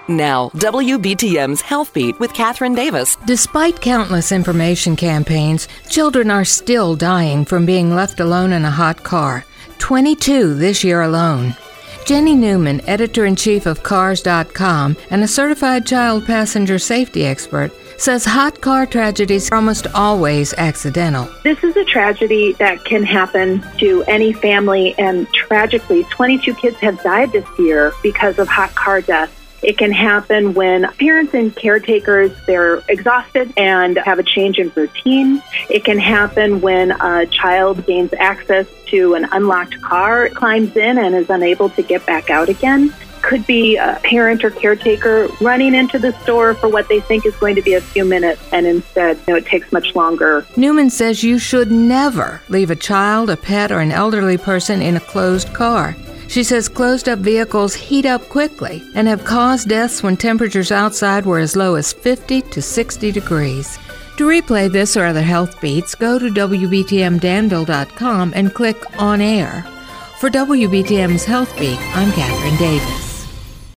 Now, WBTM's Health Beat with Catherine Davis. Despite countless information campaigns, children are still dying from being left alone in a hot car. 22 this year alone. Jenny Newman, editor-in-chief of Cars.com and a certified child passenger safety expert, says hot car tragedies are almost always accidental. This is a tragedy that can happen to any family, and tragically, 22 kids have died this year because of hot car deaths. It can happen when parents and caretakers, they're exhausted and have a change in routine. It can happen when a child gains access to an unlocked car, climbs in, and is unable to get back out again. Could be a parent or caretaker running into the store for what they think is going to be a few minutes, and instead, it takes much longer. Newman says you should never leave a child, a pet, or an elderly person in a closed car. She says closed-up vehicles heat up quickly and have caused deaths when temperatures outside were as low as 50 to 60 degrees. To replay this or other health beats, go to WBTMDanville.com and click On Air. For WBTM's Health Beat, I'm Catherine Davis.